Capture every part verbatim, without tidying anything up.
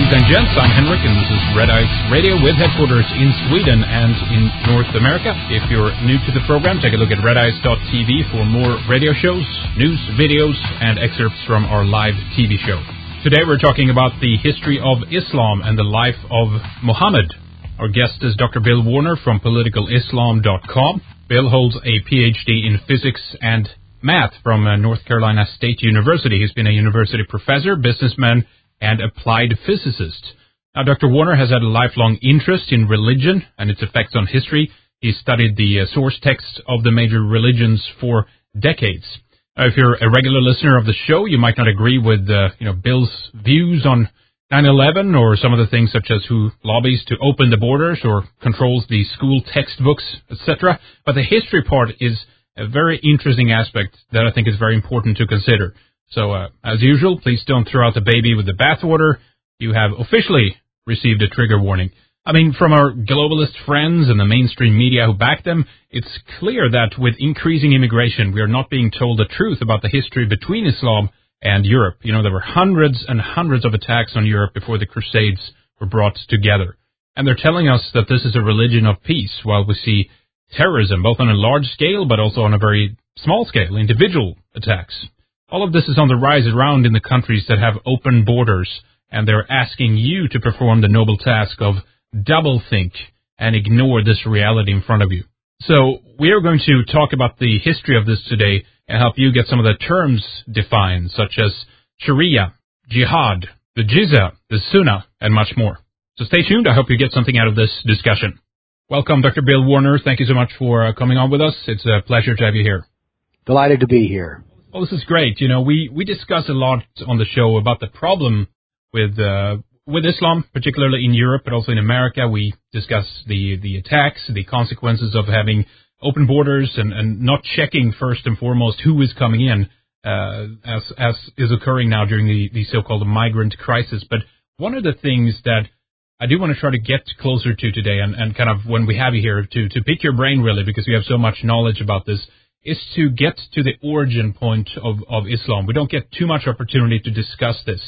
Ladies and gents, I'm Henrik, and this is Red Ice Radio with headquarters in Sweden and in North America. If you're new to the program, take a look at red ice dot t v for more radio shows, news, videos, and excerpts from our live T V show. Today we're talking about the history of Islam and the life of Muhammad. Our guest is Doctor Bill Warner from political islam dot com. Bill holds a P H D in physics and math from uh, North Carolina State University. He's been a university professor, businessman, and applied physicist. Now, Doctor Warner has had a lifelong interest in religion and its effects on history. He studied the uh, source texts of the major religions for decades. Uh, if you're a regular listener of the show, you might not agree with uh, you know Bill's views on nine eleven or some of the things such as who lobbies to open the borders or controls the school textbooks, et cetera. But the history part is a very interesting aspect that I think is very important to consider. So, uh, as usual, please don't throw out the baby with the bathwater. You have officially received a trigger warning. I mean, from our globalist friends and the mainstream media who back them, it's clear that with increasing immigration, we are not being told the truth about the history between Islam and Europe. You know, there were hundreds and hundreds of attacks on Europe before the Crusades were brought together. And they're telling us that this is a religion of peace, while we see terrorism, both on a large scale, but also on a very small scale, individual attacks. All of this is on the rise around in the countries that have open borders, and they're asking you to perform the noble task of double-think and ignore this reality in front of you. So we are going to talk about the history of this today and help you get some of the terms defined, such as Sharia, Jihad, the Jizya, the Sunnah, and much more. So stay tuned. I hope you get something out of this discussion. Welcome, Doctor Bill Warner. Thank you so much for uh, coming on with us. It's a pleasure to have you here. Delighted to be here. Well, this is great. You know, we, we discuss a lot on the show about the problem with uh, with Islam, particularly in Europe, but also in America. We discuss the, the attacks, the consequences of having open borders and, and not checking first and foremost who is coming in, uh, as as is occurring now during the, the so-called migrant crisis. But one of the things that I do want to try to get closer to today, and, and kind of when we have you here, to, to pick your brain really, because you have so much knowledge about this, is to get to the origin point of, of Islam. We don't get too much opportunity to discuss this.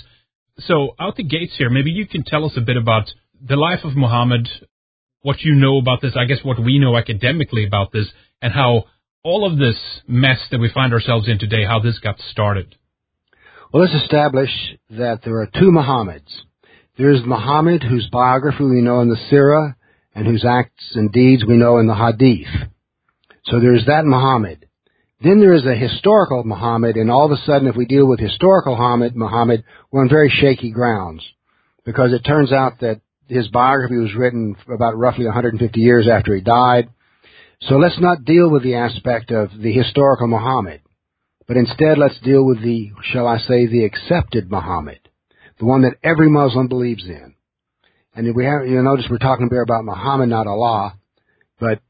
So out the gates here, maybe you can tell us a bit about the life of Muhammad, what you know about this, I guess what we know academically about this, and how all of this mess that we find ourselves in today, how this got started. Well, let's establish that there are two Muhammads. There is Muhammad, whose biography we know in the Sirah, and whose acts and deeds we know in the Hadith. So there's that Muhammad. Then there is a historical Muhammad, and all of a sudden, if we deal with historical Muhammad, Muhammad, we're on very shaky grounds, because it turns out that his biography was written about roughly one hundred fifty years after he died. So let's not deal with the aspect of the historical Muhammad, but instead let's deal with the, shall I say, the accepted Muhammad, the one that every Muslim believes in. And we have, you notice we're talking here about Muhammad, not Allah, but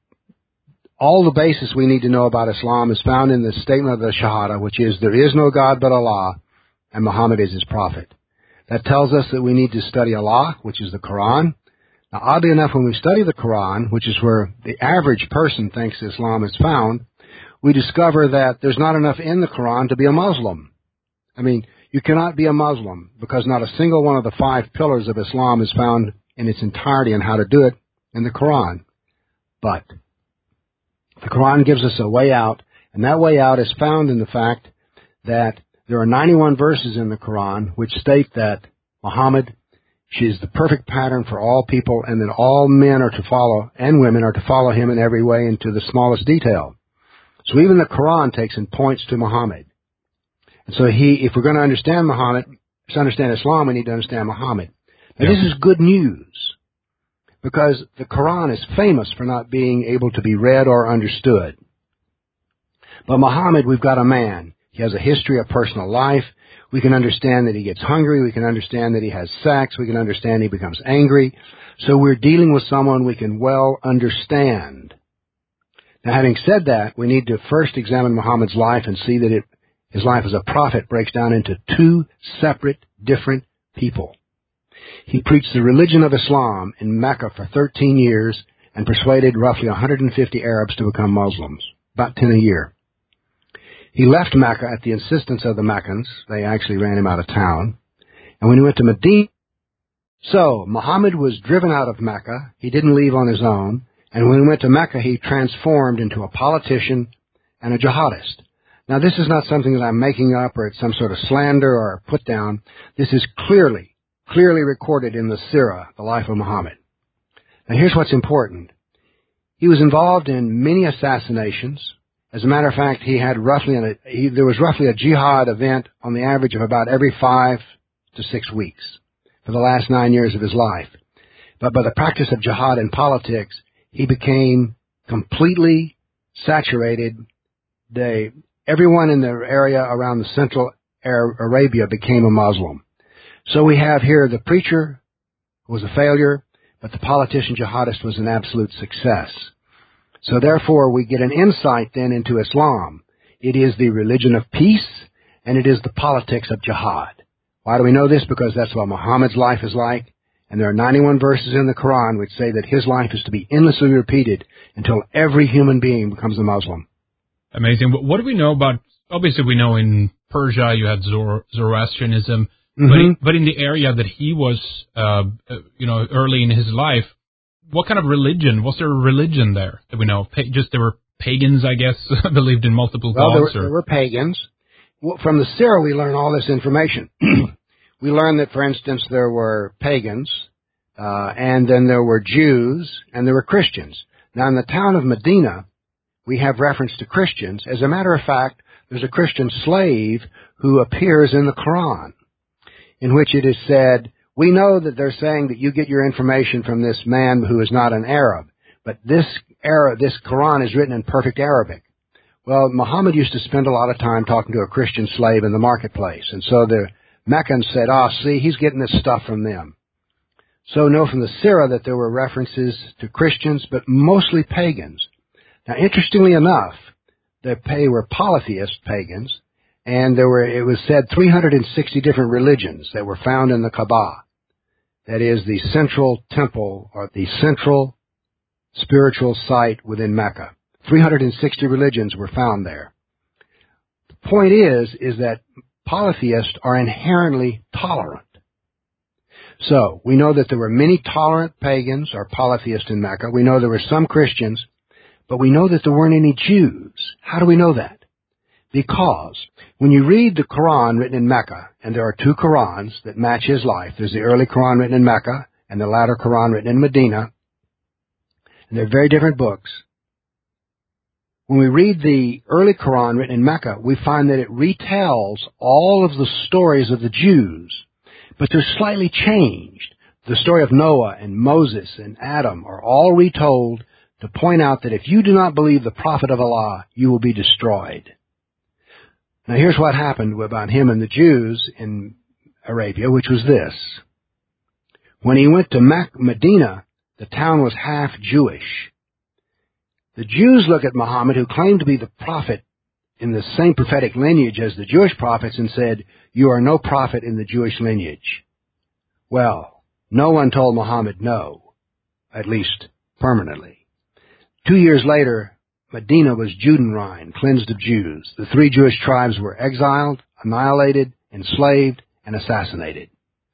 all the basis we need to know about Islam is found in the statement of the Shahada, which is, there is no God but Allah, and Muhammad is his prophet. That tells us that we need to study Allah, which is the Quran. Now, oddly enough, when we study the Quran, which is where the average person thinks Islam is found, we discover that there's not enough in the Quran to be a Muslim. I mean, you cannot be a Muslim because not a single one of the five pillars of Islam is found in its entirety on how to do it in the Quran. But the Quran gives us a way out, and that way out is found in the fact that there are ninety-one verses in the Quran which state that Muhammad, she is the perfect pattern for all people, and that all men are to follow, and women are to follow him in every way and to the smallest detail. So even the Quran takes and points to Muhammad. And so he, if we're going to understand Muhammad, to understand Islam, we need to understand Muhammad. Now, yeah. This is good news, because the Quran is famous for not being able to be read or understood. But Muhammad, we've got a man. He has a history of personal life. We can understand that he gets hungry. We can understand that he has sex. We can understand he becomes angry. So we're dealing with someone we can well understand. Now, having said that, we need to first examine Muhammad's life and see that it, his life as a prophet breaks down into two separate, different people. He preached the religion of Islam in Mecca for thirteen years and persuaded roughly one hundred fifty Arabs to become Muslims, about ten a year. He left Mecca at the insistence of the Meccans. They actually ran him out of town. And when he went to Medina, So, Muhammad was driven out of Mecca. He didn't leave on his own. And when he went to Mecca, he transformed into a politician and a jihadist. Now, this is not something that I'm making up or it's some sort of slander or put down. This is clearly, clearly recorded in the Sirah, the life of Muhammad. Now, here's what's important. He was involved in many assassinations. As a matter of fact, he had roughly, a, he, there was roughly a jihad event on the average of about every five to six weeks for the last nine years of his life. But by the practice of jihad in politics, he became completely saturated. They, everyone in the area around the central Arabia became a Muslim. So we have here the preacher who was a failure, but the politician jihadist was an absolute success. So therefore we get an insight then into Islam. It is the religion of peace, and it is the politics of jihad. Why do we know this? Because that's what Muhammad's life is like. And there are ninety-one verses in the Quran which say that his life is to be endlessly repeated until every human being becomes a Muslim. Amazing. What do we know about, obviously we know in Persia you had Zoro, Zoroastrianism, Mm-hmm. but, in, but in the area that he was, uh, you know, early in his life, what kind of religion, was there a religion there that we know? Pa- just there were pagans, I guess, believed in multiple well, gods? There, or? there were pagans. Well, from the Sirah we learn all this information. We learn that, for instance, there were pagans, uh, and then there were Jews, and there were Christians. Now, in the town of Medina, we have reference to Christians. As a matter of fact, there's a Christian slave who appears in the Quran, in which it is said, we know that they're saying that you get your information from this man who is not an Arab, but this Arab, this Quran is written in perfect Arabic. Well, Muhammad used to spend a lot of time talking to a Christian slave in the marketplace, and so the Meccans said, ah, oh, see, he's getting this stuff from them. So know from the Sirah that there were references to Christians, but mostly pagans. Now, interestingly enough, they were polytheist pagans, and there were, it was said, three hundred sixty different religions that were found in the Kaaba. That is the central temple, or the central spiritual site within Mecca. three hundred sixty religions were found there. The point is, is that polytheists are inherently tolerant. So, we know that there were many tolerant pagans or polytheists in Mecca. We know there were some Christians, but we know that there weren't any Jews. How do we know that? Because when you read the Quran written in Mecca, and there are two Qurans that match his life, there's the early Quran written in Mecca and the latter Quran written in Medina, and they're very different books. When we read the early Quran written in Mecca, we find that it retells all of the stories of the Jews, but they're slightly changed. The story of Noah and Moses and Adam are all retold to point out that if you do not believe the Prophet of Allah, you will be destroyed. Now here's what happened about him and the Jews in Arabia, which was this. When he went to Medina, the town was half Jewish. The Jews look at Muhammad, who claimed to be the prophet in the same prophetic lineage as the Jewish prophets, and said, you are no prophet in the Jewish lineage. Well, no one told Muhammad no, at least permanently. Two years later, Medina was Judenrein, cleansed of Jews. The three Jewish tribes were exiled, annihilated, enslaved, and assassinated.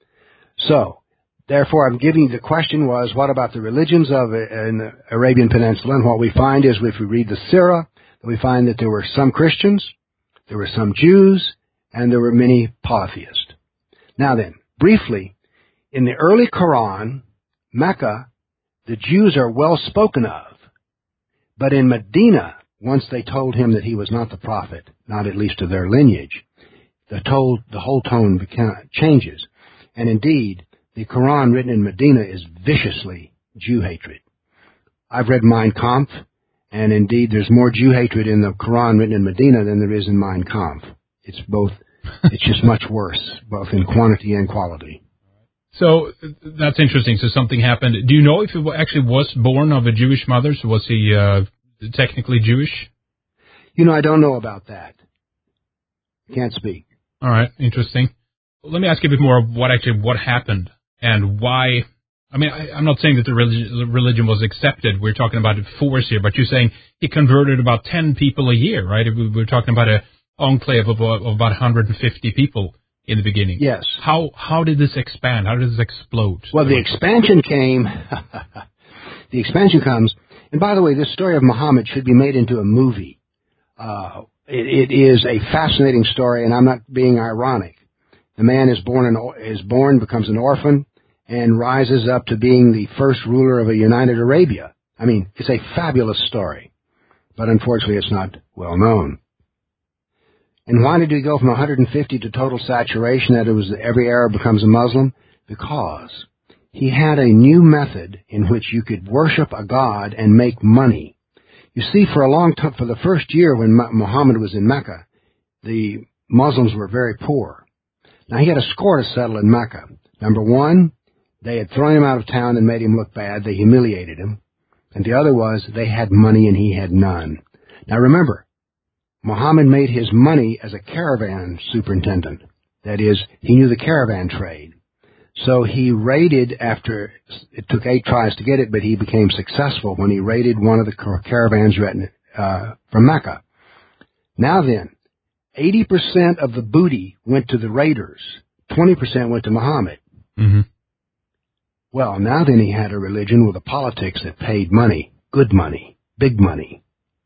So, therefore, I'm giving you the question was, what about the religions of uh, in the Arabian Peninsula? And what we find is, if we read the Sirah, we find that there were some Christians, there were some Jews, and there were many polytheists. Now then, briefly, in the early Quran, Mecca, the Jews are well spoken of. But in Medina, once they told him that he was not the prophet, not at least of their lineage, the, told, the whole tone became, changes. And indeed, the Quran written in Medina is viciously Jew hatred. I've read Mein Kampf, and indeed there's more Jew hatred in the Quran written in Medina than there is in Mein Kampf. It's both, it's just much worse, both in quantity and quality. So that's interesting. So something happened. Do you know if he actually was born of a Jewish mother? So was he uh, technically Jewish? You know, I don't know about that. Can't speak. All right, interesting. Let me ask you a bit more of what actually what happened and why. I mean, I, I'm not saying that the religion, religion was accepted. We're talking about force here, but you're saying he converted about ten people a year, right? We're talking about an enclave of, of about one hundred fifty people in the beginning. Yes. How how did this expand? How did this explode? Well, the expansion came, the expansion comes, and by the way, this story of Muhammad should be made into a movie. Uh, it, it is a fascinating story, and I'm not being ironic. The man is born, an, is born, becomes an orphan, and rises up to being the first ruler of a united Arabia. I mean, it's a fabulous story, but unfortunately it's not well known. And why did he go from one hundred fifty to total saturation, that it was every Arab becomes a Muslim? Because he had a new method in which you could worship a god and make money. You see, for a long time, for the first year when Muhammad was in Mecca, the Muslims were very poor. Now, he had a score to settle in Mecca. Number one, they had thrown him out of town and made him look bad. They humiliated him. And the other was they had money and he had none. Now, remember, Muhammad made his money as a caravan superintendent. That is, he knew the caravan trade. So he raided after, it took eight tries to get it, but he became successful when he raided one of the caravans uh, from Mecca. Now then, eighty percent of the booty went to the raiders. twenty percent went to Muhammad. Mm-hmm. Well, now then he had a religion with a politics that paid money, good money, big money.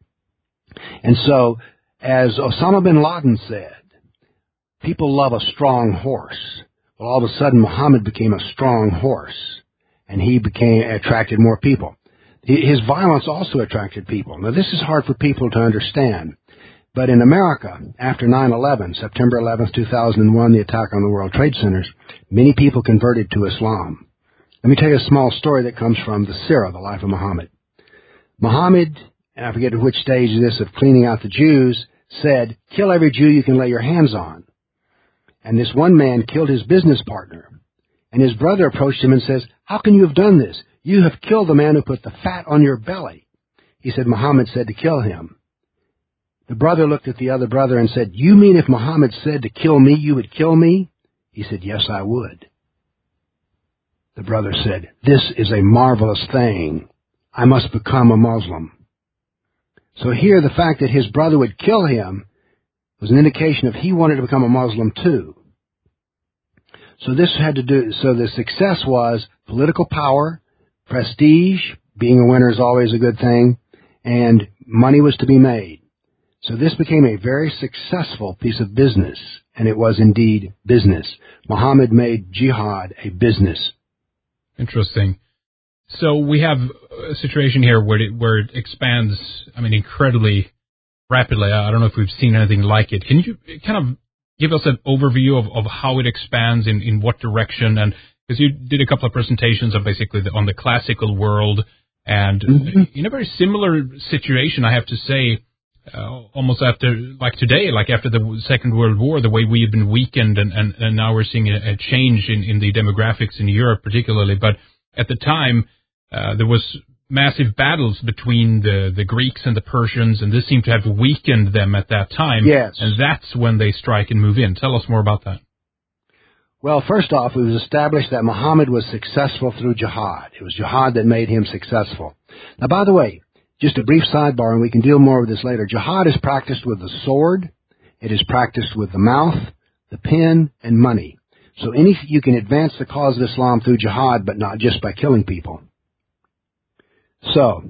And so, as Osama bin Laden said, people love a strong horse. Well, all of a sudden, Muhammad became a strong horse, and he became attracted more people. His violence also attracted people. Now, this is hard for people to understand, but in America, after nine eleven, September eleventh, two thousand one, the attack on the World Trade Centers, many people converted to Islam. Let me tell you a small story that comes from the Sirah, the life of Muhammad. Muhammad, and I forget at which stage of this of cleaning out the Jews, said, kill every Jew you can lay your hands on. And this one man killed his business partner. And his brother approached him and says, how can you have done this? You have killed the man who put the fat on your belly. He said, Muhammad said to kill him. The brother looked at the other brother and said, you mean if Muhammad said to kill me, you would kill me? He said, yes, I would. The brother said, this is a marvelous thing. I must become a Muslim. So here, the fact that his brother would kill him was an indication of he wanted to become a Muslim too. So this had to do, so the success was political power, prestige, being a winner is always a good thing, and money was to be made. So this became a very successful piece of business, and it was indeed business. Muhammad made jihad a business. Interesting. So we have a situation here where it, where it expands, I mean, incredibly rapidly. I don't know if we've seen anything like it. Can you kind of give us an overview of, of how it expands, in, in what direction? And because you did a couple of presentations of basically the, on the classical world, and mm-hmm. in a very similar situation, I have to say, uh, almost after, like today, like after the Second World War, the way we've been weakened, and, and, and now we're seeing a, a change in, in the demographics in Europe particularly. But at the time, uh, there was massive battles between the, the Greeks and the Persians, and this seemed to have weakened them at that time. Yes. And that's when they strike and move in. Tell us more about that. Well, first off, it was established that Muhammad was successful through jihad. It was jihad that made him successful. Now, by the way, just a brief sidebar, and we can deal more with this later. Jihad is practiced with the sword. It is practiced with the mouth, the pen, and money. So any, you can advance the cause of Islam through jihad, but not just by killing people. So,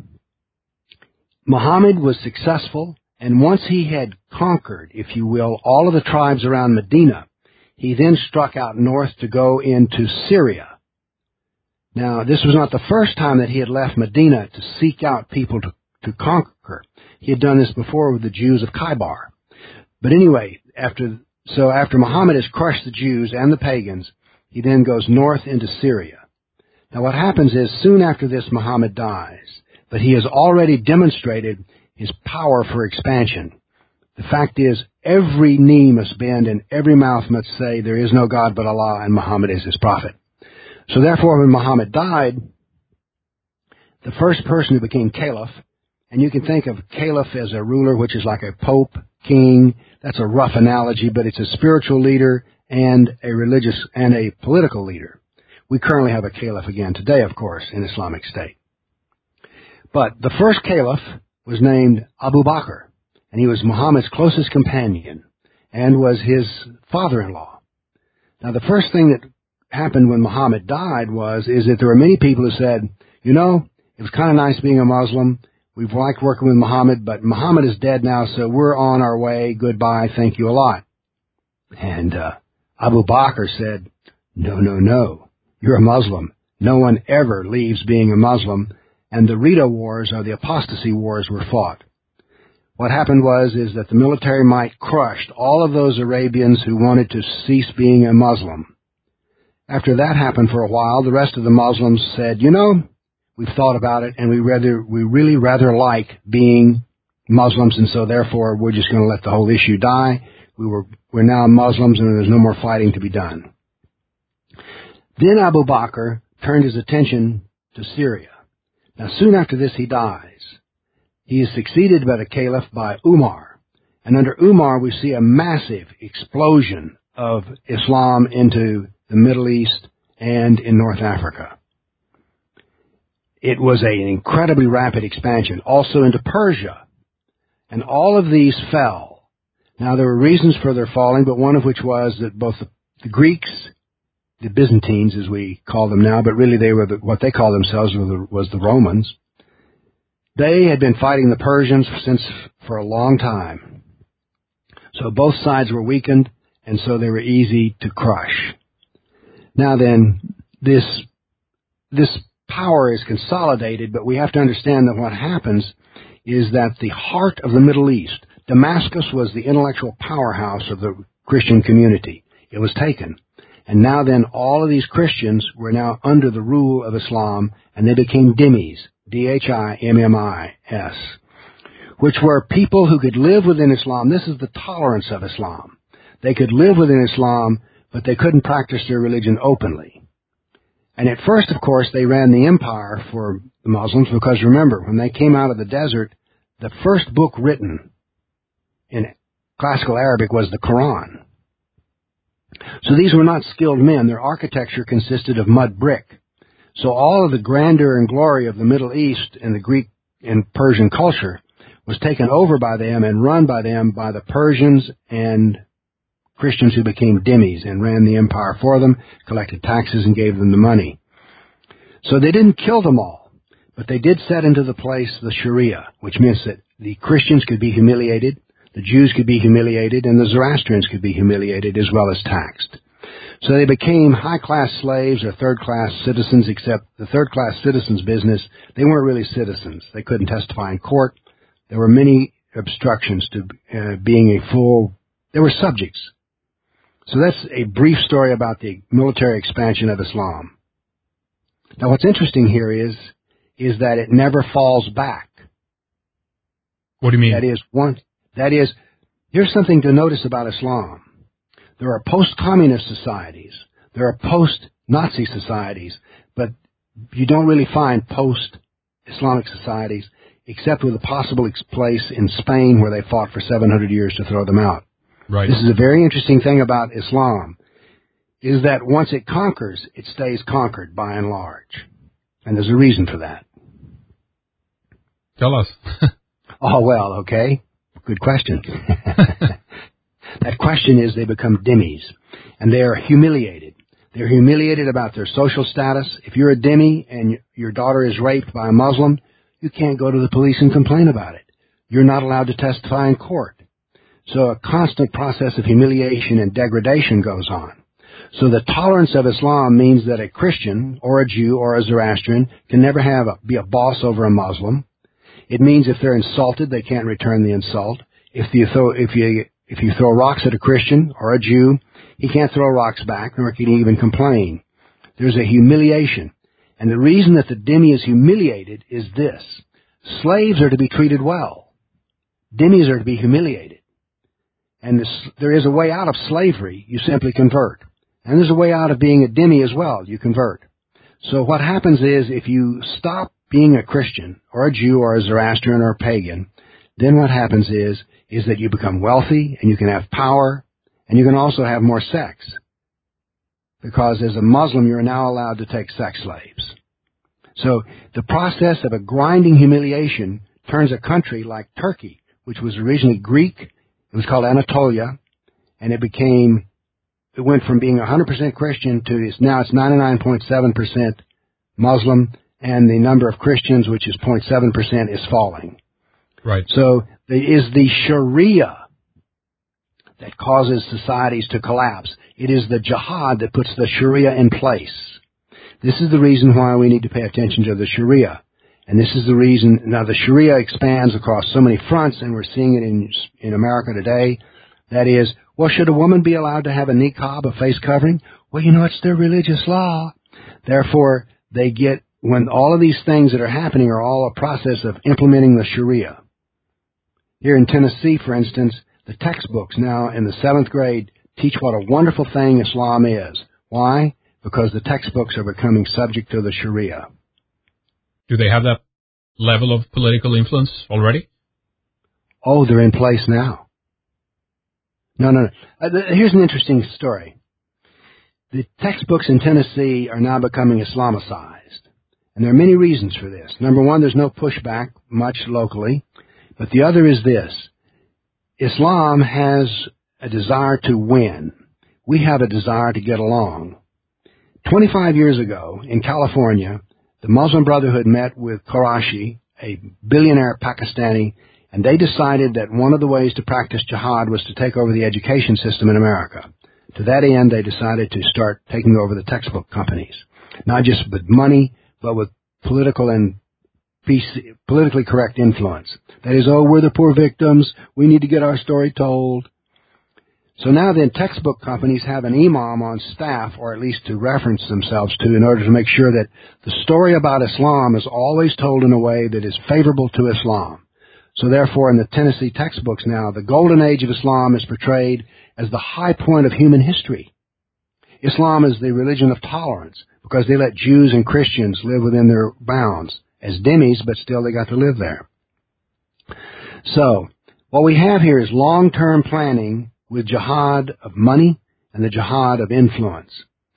Muhammad was successful, and once he had conquered, if you will, all of the tribes around Medina, he then struck out north to go into Syria. Now, this was not the first time that he had left Medina to seek out people to, to conquer. He had done this before with the Jews of Khaybar. But anyway, after so after Muhammad has crushed the Jews and the pagans, he then goes north into Syria. Now, what happens is, soon after this, Muhammad dies, but he has already demonstrated his power for expansion. The fact is, every knee must bend and every mouth must say there is no God but Allah and Muhammad is his prophet. So therefore, when Muhammad died, the first person who became caliph, and you can think of caliph as a ruler, which is like a pope, king. That's a rough analogy, but it's a spiritual leader and a religious and a political leader. We currently have a caliph again today, of course, in Islamic State. But the first caliph was named Abu Bakr, and he was Muhammad's closest companion and was his father-in-law. Now, the first thing that happened when Muhammad died was, is that there were many people who said, you know, it was kind of nice being a Muslim. We've liked working with Muhammad, but Muhammad is dead now, so we're on our way. Goodbye. Thank you a lot. And uh, Abu Bakr said, no, no, no. You're a Muslim. No one ever leaves being a Muslim. And the Ridda Wars, or the apostasy wars, were fought. What happened was, is that the military might crushed all of those Arabians who wanted to cease being a Muslim. After that happened for a while, the rest of the Muslims said, you know, we've thought about it, and we rather, we really rather like being Muslims, and so therefore we're just going to let the whole issue die. We were, we're now Muslims, and there's no more fighting to be done. Then Abu Bakr turned his attention to Syria. Now, soon after this, he dies. He is succeeded by the caliph by Umar, and under Umar we see a massive explosion of Islam into the Middle East and in North Africa. It was an incredibly rapid expansion, also into Persia, and all of these fell. Now, there were reasons for their falling, but one of which was that both the, the Greeks, the Byzantines, as we call them now, but really they were the, what they called themselves were the, was the Romans. They had been fighting the Persians since for a long time. So both sides were weakened, and so they were easy to crush. Now then, this, this power is consolidated, but we have to understand that what happens is that the heart of the Middle East, Damascus was the intellectual powerhouse of the Christian community. It was taken. And now then, all of these Christians were now under the rule of Islam, and they became dhimmis, D H I M M I S, which were people who could live within Islam. This is the tolerance of Islam. They could live within Islam, but they couldn't practice their religion openly. And at first, of course, they ran the empire for the Muslims, because remember, when they came out of the desert, the first book written in classical Arabic was the Quran. So these were not skilled men. Their architecture consisted of mud brick. So all of the grandeur and glory of the Middle East and the Greek and Persian culture was taken over by them and run by them by the Persians and Christians who became dhimmis and ran the empire for them, collected taxes, and gave them the money. So they didn't kill them all, but they did set into the place the Sharia, which means that the Christians could be humiliated, the Jews could be humiliated, and the Zoroastrians could be humiliated as well as taxed. So they became high-class slaves or third-class citizens, except the third-class citizens business, they weren't really citizens. They couldn't testify in court. There were many obstructions to uh, being a full, they were subjects. So that's a brief story about the military expansion of Islam. Now what's interesting here is, is that it never falls back. What do you mean? That is, one, that is, here's something to notice about Islam. There are post-communist societies. There are post-Nazi societies, but you don't really find post-Islamic societies except with a possible place in Spain where they fought for seven hundred years to throw them out. Right. This is a very interesting thing about Islam, is that once it conquers, it stays conquered by and large. And there's a reason for that. Tell us. Oh, well, okay. Good question. That question is they become dhimmis, and they are humiliated. They're humiliated about their social status. If you're a dhimmi and your daughter is raped by a Muslim, you can't go to the police and complain about it. You're not allowed to testify in court. So a constant process of humiliation and degradation goes on. So the tolerance of Islam means that a Christian or a Jew or a Zoroastrian can never have a, be a boss over a Muslim. It means if they're insulted, they can't return the insult. If you throw, if you If you throw rocks at a Christian or a Jew, he can't throw rocks back, nor can he even complain. There's a humiliation. And the reason that the dhimmi is humiliated is this. Slaves are to be treated well. Dhimmis are to be humiliated. And this, there is a way out of slavery. You simply convert. And there's a way out of being a dhimmi as well. You convert. So what happens is if you stop being a Christian or a Jew or a Zoroastrian or a pagan, then what happens is is that you become wealthy, and you can have power, and you can also have more sex. Because as a Muslim, you're now allowed to take sex slaves. So the process of a grinding humiliation turns a country like Turkey, which was originally Greek, it was called Anatolia, and it became it went from being one hundred percent Christian to it's, now it's ninety-nine point seven percent Muslim, and the number of Christians, which is zero point seven percent, is falling. Right. So it is the Sharia that causes societies to collapse. It is the jihad that puts the Sharia in place. This is the reason why we need to pay attention to the Sharia. And this is the reason, now the Sharia expands across so many fronts, and we're seeing it in in America today. That is, well, should a woman be allowed to have a niqab, a face covering? Well, you know, it's their religious law. Therefore, they get, when all of these things that are happening are all a process of implementing the Sharia. Here in Tennessee, for instance, the textbooks now in the seventh grade teach what a wonderful thing Islam is. Why? Because the textbooks are becoming subject to the Sharia. Do they have that level of political influence already? Oh, they're in place now. No, no, no. Uh, th- here's an interesting story. The textbooks in Tennessee are now becoming Islamicized. And there are many reasons for this. Number one, there's no pushback much locally. But the other is this. Islam has a desire to win. We have a desire to get along. twenty-five years ago in California, the Muslim Brotherhood met with Qurashi, a billionaire Pakistani, and they decided that one of the ways to practice jihad was to take over the education system in America. To that end, they decided to start taking over the textbook companies, not just with money, but with political and politically correct influence. That is, oh, we're the poor victims. We need to get our story told. So now then, textbook companies have an imam on staff, or at least to reference themselves to, in order to make sure that the story about Islam is always told in a way that is favorable to Islam. So therefore, in the Tennessee textbooks now, the golden age of Islam is portrayed as the high point of human history. Islam is the religion of tolerance because they let Jews and Christians live within their bounds as dhimmis, but still they got to live there. So what we have here is long-term planning with jihad of money and the jihad of influence.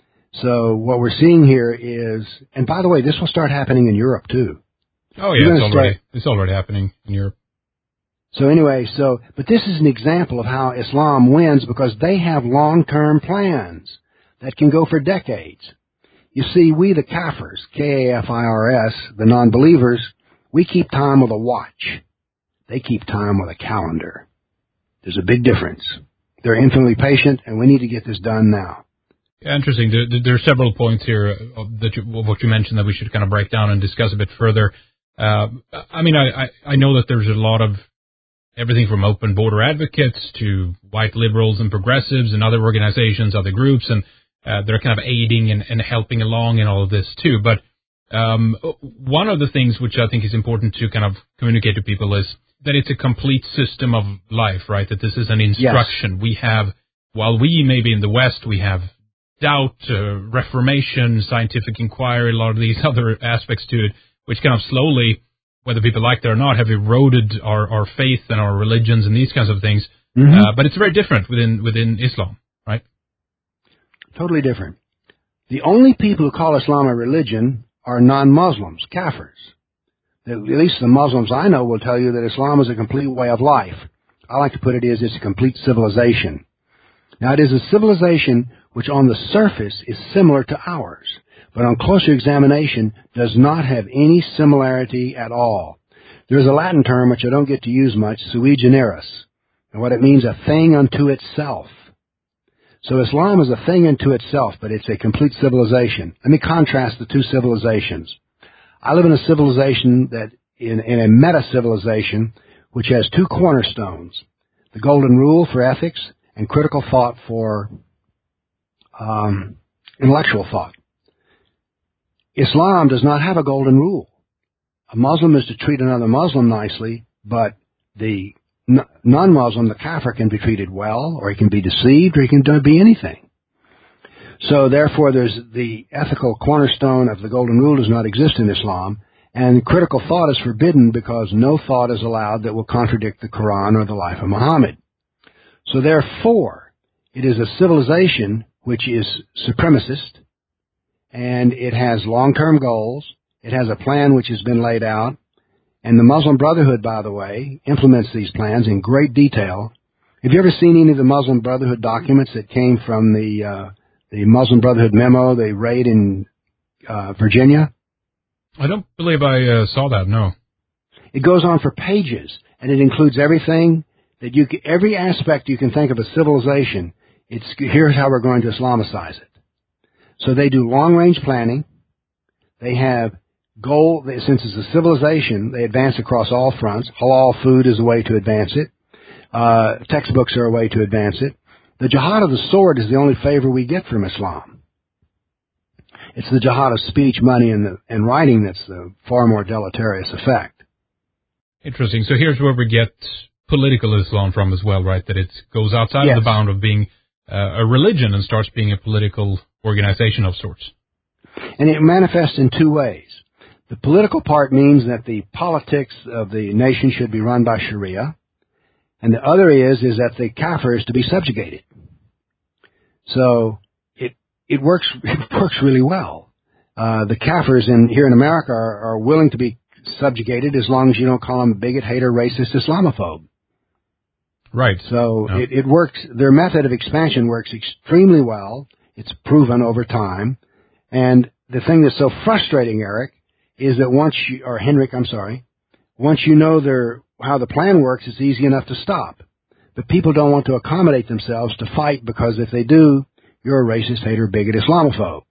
So what we're seeing here is, and by the way, this will start happening in Europe too. Oh yeah, it's already, it's already happening in Europe. So anyway, so, but this is an example of how Islam wins because they have long-term plans that can go for decades. You see, we the kafirs, K A F I R S, the non-believers, we keep time with a watch. They keep time with a calendar. There's a big difference. They're infinitely patient, and we need to get this done now. Yeah, interesting. There, there are several points here of, that you, of what you mentioned that we should kind of break down and discuss a bit further. Uh, I mean, I, I, I know that there's a lot of everything from open border advocates to white liberals and progressives and other organizations, other groups, and uh, they're kind of aiding and, and helping along in all of this too. But um, one of the things which I think is important to kind of communicate to people is that it's a complete system of life, right? That this is an instruction. Yes. We have, while we maybe in the West, we have doubt, uh, reformation, scientific inquiry, a lot of these other aspects to it, which kind of slowly, whether people like it or not, have eroded our, our faith and our religions and these kinds of things. Mm-hmm. Uh, but it's very different within within Islam, right? Totally different. The only people who call Islam a religion are non-Muslims, kafirs. At least the Muslims I know will tell you that Islam is a complete way of life. I like to put it as it's a complete civilization. Now, it is a civilization which on the surface is similar to ours, but on closer examination does not have any similarity at all. There's a Latin term which I don't get to use much, sui generis, and what it means, a thing unto itself. So Islam is a thing unto itself, but it's a complete civilization. Let me contrast the two civilizations. I live in a civilization that, in, in a meta-civilization, which has two cornerstones, the golden rule for ethics and critical thought for um, intellectual thought. Islam does not have a golden rule. A Muslim is to treat another Muslim nicely, but the non-Muslim, the kafir, can be treated well, or he can be deceived, or he can be anything. So therefore, there's the ethical cornerstone of the golden rule does not exist in Islam, and critical thought is forbidden because no thought is allowed that will contradict the Quran or the life of Muhammad. So therefore, it is a civilization which is supremacist, and it has long-term goals. It has a plan which has been laid out, and the Muslim Brotherhood, by the way, implements these plans in great detail, Have you ever seen any of the Muslim Brotherhood documents that came from the uh, the Muslim Brotherhood memo, the raid in uh, Virginia? I don't believe I uh, saw that, no. It goes on for pages, and it includes everything that you can, every aspect you can think of a civilization. It's here's how we're going to Islamicize it. So they do long-range planning. They have goal, they, since it's a civilization, they advance across all fronts. Halal food is a way to advance it. Uh, textbooks are a way to advance it. The jihad of the sword is the only favor we get from Islam. It's the jihad of speech, money, and, the, and writing that's the far more deleterious effect. Interesting. So here's where we get political Islam from as well, right? That it goes outside Yes. of the bound of being uh, a religion and starts being a political organization of sorts. And it manifests in two ways. The political part means that the politics of the nation should be run by Sharia. And the other is, is that the kafir is to be subjugated. So it, it works, it works really well. Uh, the kafirs in, here in America are, are willing to be subjugated as long as you don't call them bigot, hater, racist, Islamophobe. Right. So no. it, it works, their method of expansion works extremely well. It's proven over time. And the thing that's so frustrating, Eric, is that once you, or Henrik, I'm sorry, once you know their, how the plan works, it's easy enough to stop. But people don't want to accommodate themselves to fight because if they do, you're a racist, hater, bigot, Islamophobe.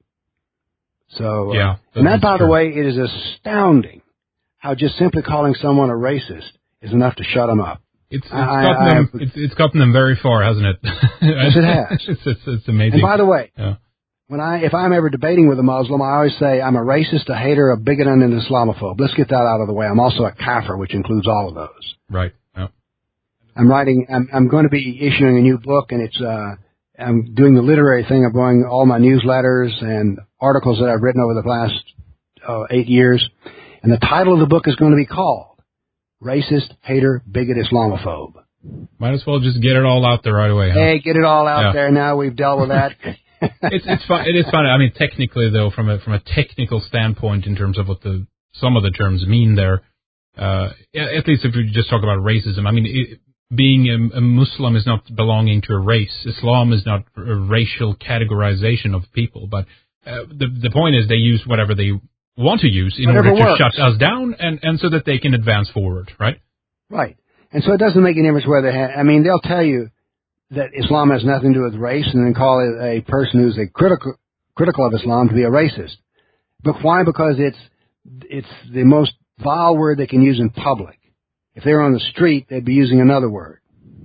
So, yeah, uh, and that, by true. the way, it is astounding how just simply calling someone a racist is enough to shut them up. It's, it's, I, gotten I, them, I, it's, it's gotten them very far, hasn't it? Yes, it has. it's, it's, it's amazing. And by the way, yeah. when I, if I'm ever debating with a Muslim, I always say I'm a racist, a hater, a bigot, and an Islamophobe. Let's get that out of the way. I'm also a kafir, which includes all of those. Right. Yeah. I'm writing, I'm, I'm going to be issuing a new book, and it's, uh, I'm doing the literary thing of going all my newsletters and articles that I've written over the last uh, eight years. And the title of the book is going to be called Racist, Hater, Bigot, Islamophobe. Might as well just get it all out there right away, huh? Hey, get it all out yeah. there now. We've dealt with that. it's it's fun. It is fun. I mean, technically, though, from a from a technical standpoint, in terms of what the some of the terms mean there, uh, at least if we just talk about racism, I mean, it, being a, a Muslim is not belonging to a race. Islam is not a racial categorization of people. But uh, the the point is, they use whatever they want to use in Whatever order to works. shut us down, and and so that they can advance forward, right? Right. And so it doesn't make any difference where they have. I mean, they'll tell you that Islam has nothing to do with race, and then call it a person who's a critical critical of Islam to be a racist. But why? Because it's it's the most vile word they can use in public. If they were on the street, they'd be using another word.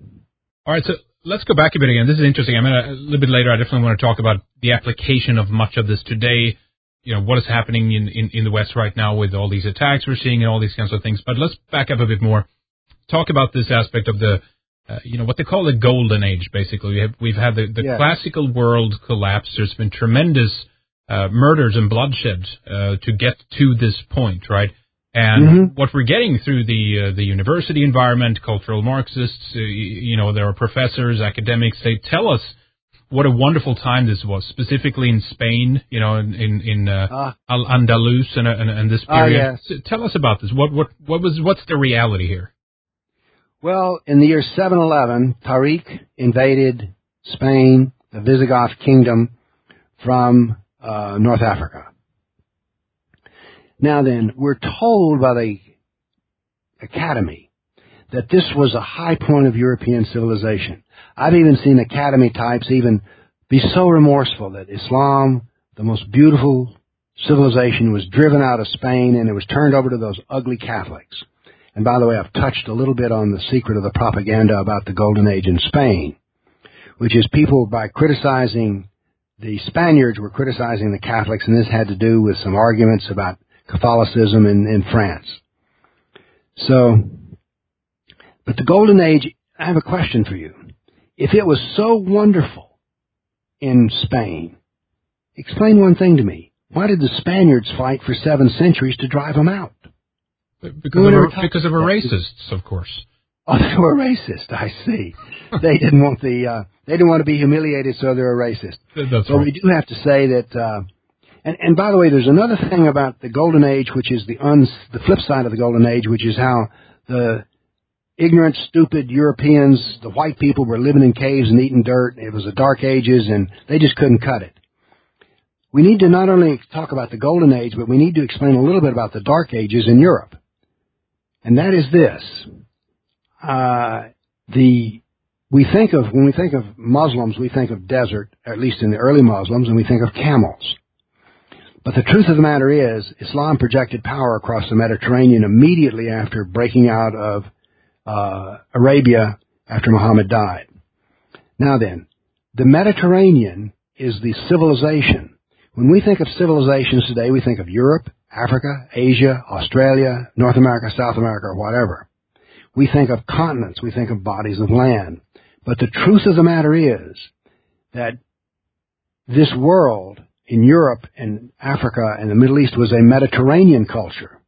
All right, so let's go back a bit again. This is interesting. I mean, a little bit later, I definitely want to talk about the application of much of this today. You know, what is happening in, in, in the West right now with all these attacks we're seeing and all these kinds of things. But let's back up a bit more. Talk about this aspect of the, uh, you know, what they call the golden age, basically. We have, we've had the, the Yes. classical world collapse. There's been tremendous uh, murders and bloodshed uh, to get to this point, right? And Mm-hmm. what we're getting through the uh, the university environment, cultural Marxists, uh, you know, there are professors, academics, they tell us what a wonderful time this was, specifically in Spain, you know, in in, in uh, Uh, Al-Andalus and, and, and this Ah, period. yes. So tell us about this. What what what was what's the reality here? well, in the year seven eleven, Tariq invaded Spain, the Visigoth kingdom, from uh, North Africa. Now then, we're told by the Academy that this was a high point of European civilization. I've even seen Academy types even be so remorseful that Islam, the most beautiful civilization, was driven out of Spain and it was turned over to those ugly Catholics. And by the way, I've touched a little bit on the secret of the propaganda about the Golden Age in Spain, which is people, by criticizing the Spaniards, were criticizing the Catholics, and this had to do with some arguments about Catholicism in, in France. So, but the Golden Age, I have a question for you. If it was so wonderful in Spain, explain one thing to me. Why did the Spaniards fight for seven centuries to drive them out? Because of, a, because of a racists, of course. Oh, they were racist. I see. They didn't want the. Uh, they didn't want to be humiliated, so they're a racist. That's but right. we do have to say that. Uh, and, and by the way, there's another thing about the Golden Age, which is the uns, the flip side of the Golden Age, which is how the ignorant, stupid Europeans, the white people, were living in caves and eating dirt. It was the Dark Ages, and they just couldn't cut it. We need to not only talk about the Golden Age, but we need to explain a little bit about the Dark Ages in Europe. And that is this. Uh, the, we think of, when we think of Muslims, we think of desert, or at least in the early Muslims, and we think of camels. But the truth of the matter is, Islam projected power across the Mediterranean immediately after breaking out of uh, Arabia after Muhammad died. Now then, the Mediterranean is the civilization. When we think of civilizations today, we think of Europe, Africa, Asia, Australia, North America, South America, or whatever. We think of continents. We think of bodies of land. But the truth of the matter is that this world in Europe and Africa and the Middle East was a Mediterranean culture.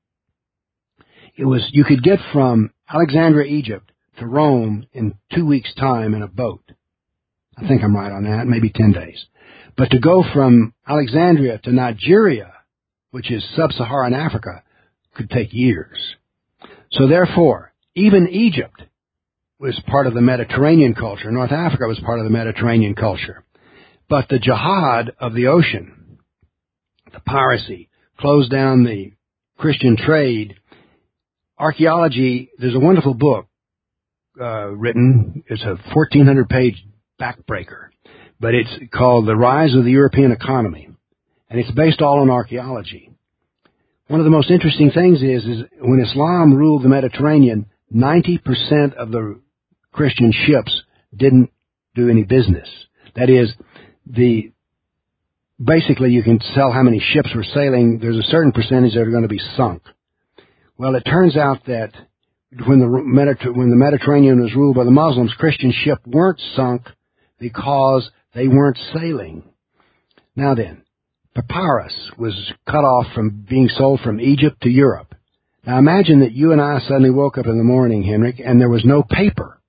It was, you could get from Alexandria, Egypt to Rome in two weeks' time in a boat. I think I'm right on that, maybe ten days. But to go from Alexandria to Nigeria, which is sub-Saharan Africa, could take years. So therefore, even Egypt was part of the Mediterranean culture. North Africa was part of the Mediterranean culture. But the jihad of the ocean, the piracy, closed down the Christian trade. Archaeology, there's a wonderful book uh, written. It's a fourteen hundred page backbreaker, but it's called The Rise of the European Economy, and it's based all on archaeology. One of the most interesting things is, is when Islam ruled the Mediterranean, ninety percent of the Christian ships didn't do any business. That is, the basically you can tell how many ships were sailing. There's a certain percentage that are going to be sunk. Well, it turns out that when the, Mediter- when the Mediterranean was ruled by the Muslims, Christian ships weren't sunk because they weren't sailing. Now then, papyrus was cut off from being sold from Egypt to Europe. Now imagine that you and I suddenly woke up in the morning, Henrik, and there was no paper.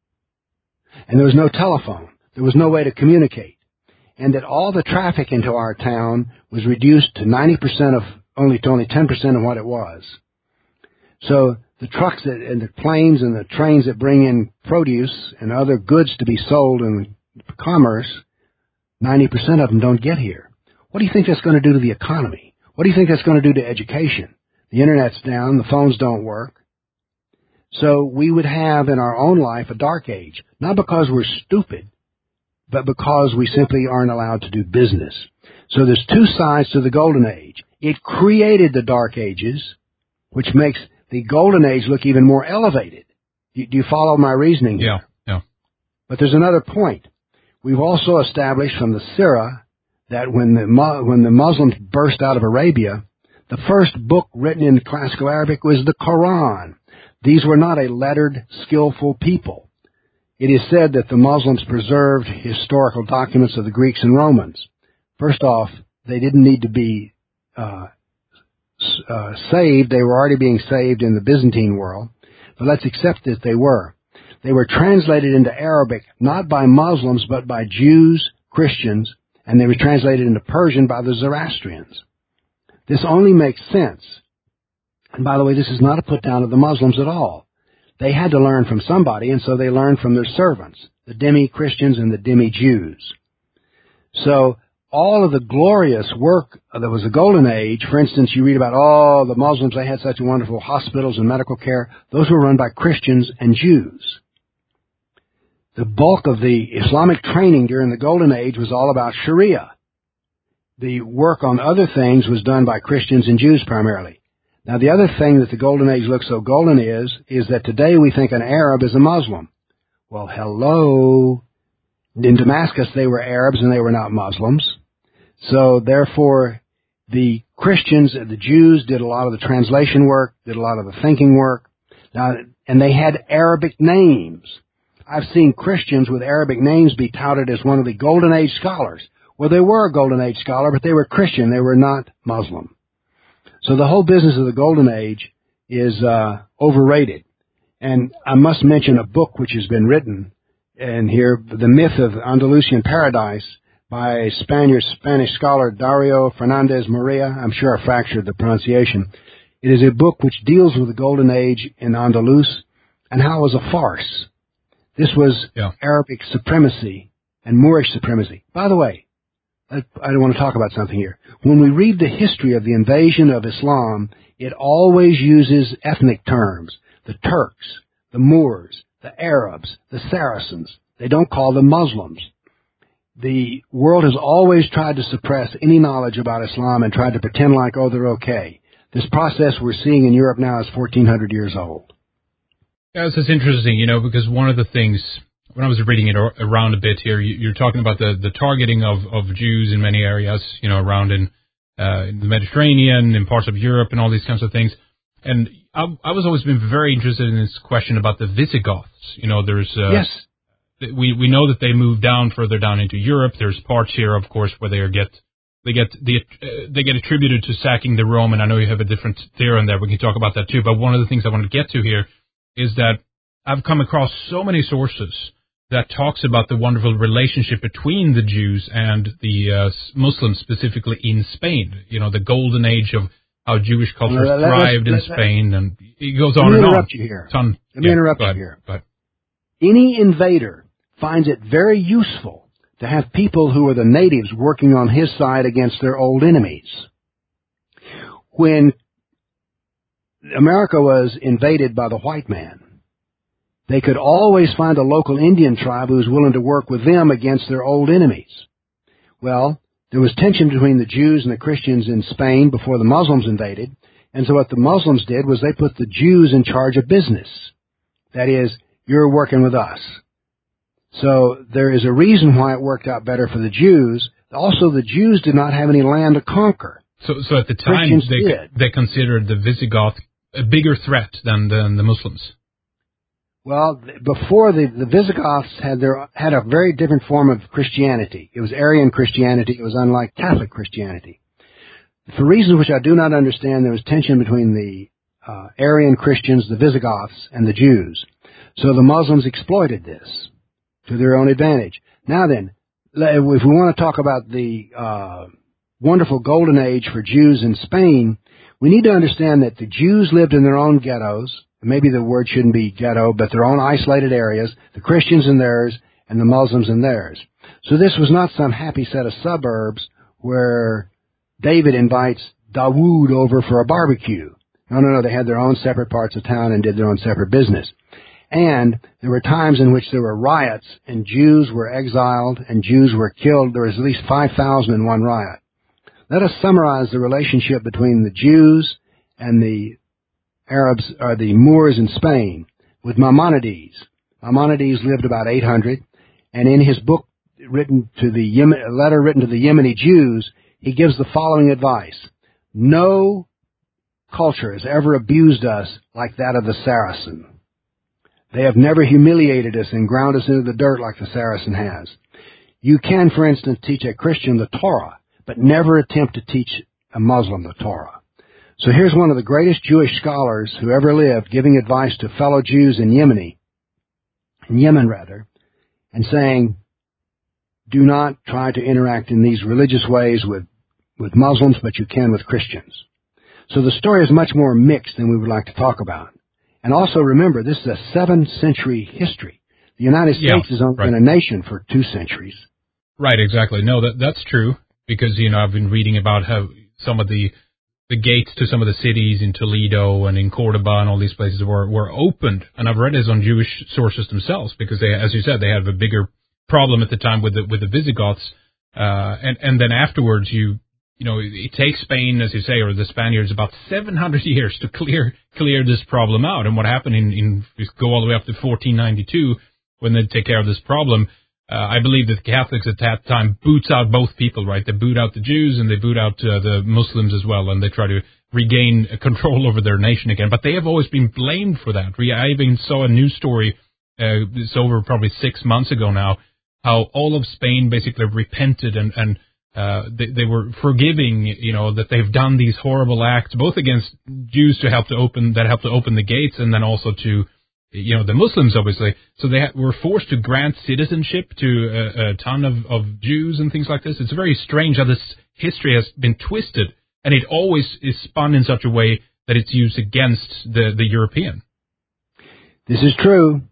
And there was no telephone. There was no way to communicate. And that all the traffic into our town was reduced to ninety percent of, only to only ten percent of what it was. So the trucks that, and the planes and the trains that bring in produce and other goods to be sold in commerce, ninety percent of them don't get here. What do you think that's going to do to the economy? What do you think that's going to do to education? The internet's down, the phones don't work. So we would have in our own life a dark age, not because we're stupid, but because we simply aren't allowed to do business. So there's two sides to the golden age. It created the dark ages, which makes the golden age look even more elevated. Do you follow my reasoning here? Yeah, yeah. But there's another point. We've also established from the Sirah that when the when the Muslims burst out of Arabia, the first book written in classical Arabic was the Quran. These were not a lettered, skillful people. It is said that the Muslims preserved historical documents of the Greeks and Romans. First off, they didn't need to be uh, uh, saved. They were already being saved in the Byzantine world. But let's accept that they were. They were translated into Arabic not by Muslims but by Jews, Christians, and they were translated into Persian by the Zoroastrians. This only makes sense. And by the way, this is not a put down of the Muslims at all. They had to learn from somebody, and so they learned from their servants, the demi-Christians and the demi-Jews. So all of the glorious work that was the Golden Age, for instance, you read about, oh, the Muslims, they had such wonderful hospitals and medical care. Those were run by Christians and Jews. The bulk of the Islamic training during the Golden Age was all about Sharia. The work on other things was done by Christians and Jews primarily. Now, the other thing that the Golden Age looks so golden is, is that today we think an Arab is a Muslim. Well, hello. In Damascus, they were Arabs and they were not Muslims. So, therefore, the Christians and the Jews did a lot of the translation work, did a lot of the thinking work. Now, and they had Arabic names. I've seen Christians with Arabic names be touted as one of the Golden Age scholars. Well, they were a Golden Age scholar, but they were Christian. They were not Muslim. So the whole business of the Golden Age is uh, overrated. And I must mention a book which has been written, and here, The Myth of Andalusian Paradise, by a Spanish, Spanish scholar, Dario Fernandez Maria. I'm sure I fractured the pronunciation. It is a book which deals with the Golden Age in Andalus, and how it was a farce. This was yeah. Arabic supremacy and Moorish supremacy. By the way, I, I want to talk about something here. When we read the history of the invasion of Islam, it always uses ethnic terms. The Turks, the Moors, the Arabs, the Saracens. They don't call them Muslims. The world has always tried to suppress any knowledge about Islam and tried to pretend like, oh, they're okay. This process we're seeing in Europe now is fourteen hundred years old. Yeah, this is interesting, you know, because one of the things, when I was reading it around a bit here, you're talking about the, the targeting of, of Jews in many areas, you know, around in, uh, in the Mediterranean, in parts of Europe and all these kinds of things. And I, I was always been very interested in this question about the Visigoths. You know, there's, uh, yes. we, we know that they moved down further down into Europe. There's parts here, of course, where they are get, they get, the, uh, they get attributed to sacking the Rome. And I know you have a different theory on that. We can talk about that too. But one of the things I want to get to here is that I've come across so many sources that talks about the wonderful relationship between the Jews and the uh, Muslims, specifically in Spain. You know, the golden age of how Jewish culture well, thrived let, in let, Spain, and it goes on and on. Let me interrupt you here. Ton, let me yeah, interrupt you ahead, here. Any invader finds it very useful to have people who are the natives working on his side against their old enemies. When America was invaded by the white man, they could always find a local Indian tribe who was willing to work with them against their old enemies. Well, there was tension between the Jews and the Christians in Spain before the Muslims invaded, and so what the Muslims did was they put the Jews in charge of business. That is, you're working with us. So there is a reason why it worked out better for the Jews. Also, the Jews did not have any land to conquer. So, so at the time, Christians they did. they considered the Visigoth a bigger threat than, than the Muslims. Well, before the, the Visigoths had their had a very different form of Christianity. It was Arian Christianity. It was unlike Catholic Christianity. For reasons which I do not understand, there was tension between the uh, Arian Christians, the Visigoths, and the Jews. So the Muslims exploited this to their own advantage. Now then, if we want to talk about the uh, wonderful golden age for Jews in Spain, we need to understand that the Jews lived in their own ghettos. Maybe the word shouldn't be ghetto, but their own isolated areas, the Christians in theirs and the Muslims in theirs. So this was not some happy set of suburbs where David invites Dawood over for a barbecue. No, no, no, they had their own separate parts of town and did their own separate business. And there were times in which there were riots and Jews were exiled and Jews were killed. There was at least five thousand in one riot. Let us summarize the relationship between the Jews and the Arabs, or the Moors in Spain, with Maimonides. Maimonides lived about eight hundred, and in his book written to the Yemen, a letter written to the Yemeni Jews, he gives the following advice: no culture has ever abused us like that of the Saracen. They have never humiliated us and ground us into the dirt like the Saracen has. You can, for instance, teach a Christian the Torah, but never attempt to teach a Muslim the Torah. So here's one of the greatest Jewish scholars who ever lived giving advice to fellow Jews in Yemen, in Yemen rather, and saying, do not try to interact in these religious ways with, with Muslims, but you can with Christians. So the story is much more mixed than we would like to talk about. And also remember, this is a seven century history. The United States yeah, has only right. been a nation for two centuries. Right, exactly. No, that that's true, because, you know, I've been reading about how some of the the gates to some of the cities in Toledo and in Cordoba and all these places were, were opened. And I've read this on Jewish sources themselves, because they, as you said, they had a bigger problem at the time with the, with the Visigoths. Uh, and, and then afterwards, you, you know, it takes Spain, as you say, or the Spaniards about seven hundred years to clear, clear this problem out. And what happened in, in, go all the way up to fourteen ninety-two when they take care of this problem. Uh, I believe that the Catholics at that time boots out both people, right? They boot out the Jews and they boot out uh, the Muslims as well, and they try to regain control over their nation again. But they have always been blamed for that. I even saw a news story, uh, it's over probably six months ago now, how all of Spain basically repented and, and uh, they, they were forgiving, you know, that they've done these horrible acts, both against Jews to help to open, that helped to open the gates, and then also to, you know, the Muslims, obviously. So they ha- were forced to grant citizenship to a, a ton of, of Jews and things like this. It's very strange how this history has been twisted, and it always is spun in such a way that it's used against the, the European. This is true.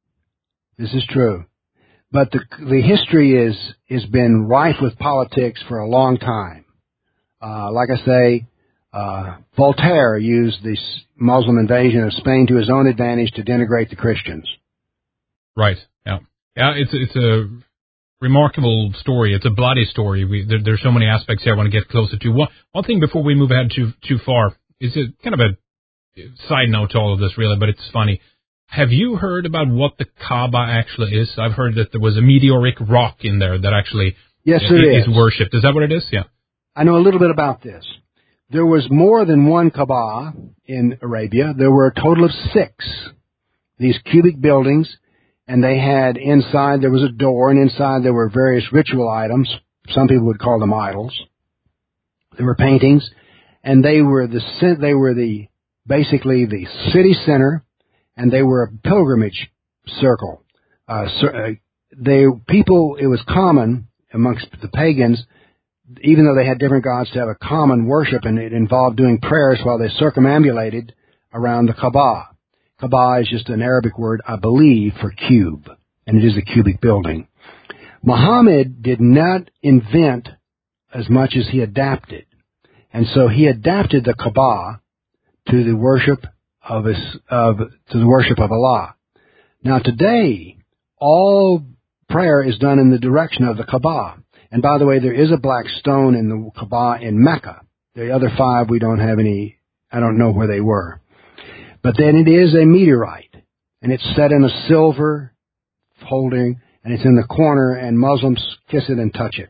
This is true. But the the history is has been rife with politics for a long time. Uh, like I say, uh, Voltaire used this Muslim invasion of Spain to his own advantage to denigrate the Christians. Right. Yeah. Yeah. It's it's a remarkable story. It's a bloody story. We, there, there's so many aspects here I want to get closer to. One one thing before we move ahead too too far is it kind of a side note to all of this, really, but it's funny. Have you heard about what the Kaaba actually is? I've heard that there was a meteoric rock in there that actually yes, is, there is worshipped. Is that what it is? Yeah. I know a little bit about this. There was more than one Kaaba in Arabia. There were a total of six, these cubic buildings, and they had inside, there was a door, and inside there were various ritual items. Some people would call them idols. There were paintings, and they were the, they were the, basically the city center, and they were a pilgrimage circle. Uh, they, people, it was common amongst the pagans, even though they had different gods, to have a common worship, and it involved doing prayers while they circumambulated around the Kaaba. Kaaba is just an Arabic word, I believe, for cube, and it is a cubic building. Muhammad did not invent as much as he adapted, and so he adapted the Kaaba to the worship of his, of to the worship of Allah. Now today, all prayer is done in the direction of the Kaaba. And by the way, there is a black stone in the Kaaba in Mecca. The other five, we don't have any, I don't know where they were. But then it is a meteorite, and it's set in a silver holding, and it's in the corner, and Muslims kiss it and touch it.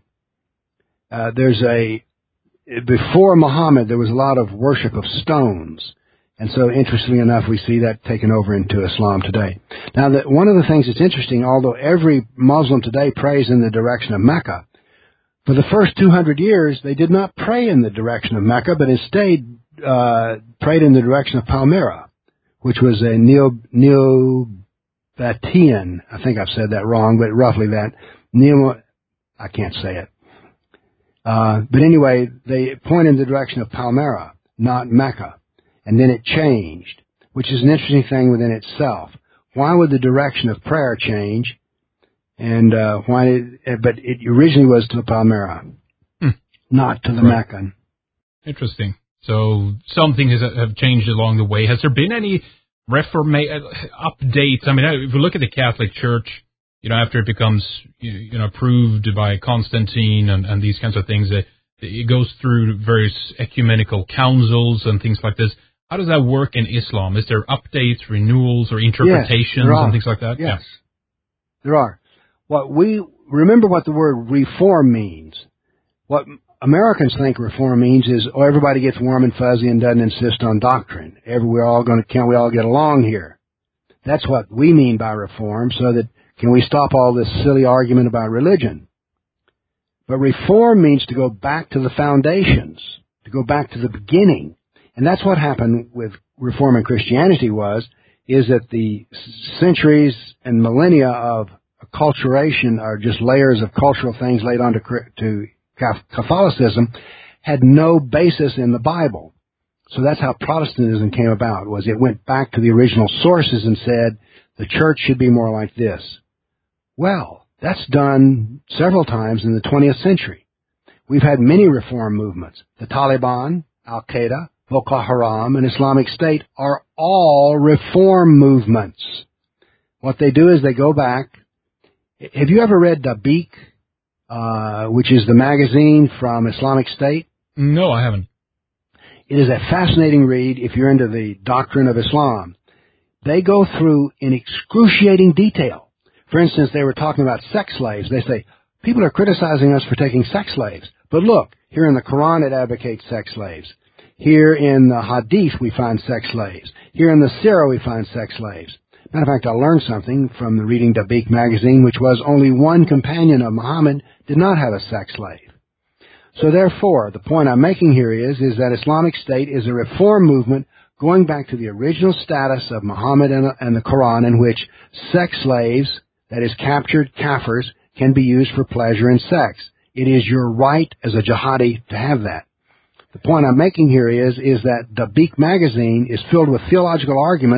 Uh, there's a, before Muhammad, there was a lot of worship of stones. And so, interestingly enough, we see that taken over into Islam today. Now, the, one of the things that's interesting, although every Muslim today prays in the direction of Mecca, for the first two hundred years, they did not pray in the direction of Mecca, but instead uh, prayed in the direction of Palmyra, which was a Neo, Neobatian, I think I've said that wrong, but roughly that. Neo, I can't say it. Uh, but anyway, they point in the direction of Palmyra, not Mecca. And then it changed, which is an interesting thing within itself. Why would the direction of prayer change? And uh, why did, but it originally was to the Palmyra, hmm. not to the right. Mecca. Interesting. So some things have changed along the way. Has there been any reforma- updates? I mean, if we look at the Catholic Church, you know, after it becomes, you know, approved by Constantine and, and these kinds of things, it, it goes through various ecumenical councils and things like this. How does that work in Islam? Is there updates, renewals, or interpretations yes, and things like that? Yes, yeah. There are. What we remember what the word reform means. What Americans think reform means is, oh, everybody gets warm and fuzzy and doesn't insist on doctrine. Every, we're all going to, can we all get along here? That's what we mean by reform, so that can we stop all this silly argument about religion? But reform means to go back to the foundations, to go back to the beginning. And that's what happened with Reform in Christianity was, is that the centuries and millennia of acculturation, or just layers of cultural things laid onto to Catholicism, had no basis in the Bible. So that's how Protestantism came about, was it went back to the original sources and said, the church should be more like this. Well, that's done several times in the twentieth century. We've had many reform movements. The Taliban, Al-Qaeda, Boko Haram, and Islamic State are all reform movements. What they do is they go back. Have you ever read Dabiq, uh, which is the magazine from Islamic State? No, I haven't. It is a fascinating read if you're into the doctrine of Islam. They go through in excruciating detail. For instance, they were talking about sex slaves. They say, people are criticizing us for taking sex slaves. But look, here in the Quran it advocates sex slaves. Here in the Hadith we find sex slaves. Here in the Sirah we find sex slaves. Matter of fact, I learned something from the reading Dabiq magazine, which was only one companion of Muhammad did not have a sex slave. So therefore, the point I'm making here is, is that Islamic State is a reform movement going back to the original status of Muhammad and, and the Quran, in which sex slaves, that is captured kafirs, can be used for pleasure and sex. It is your right as a jihadi to have that. The point I'm making here is, is that Dabiq magazine is filled with theological arguments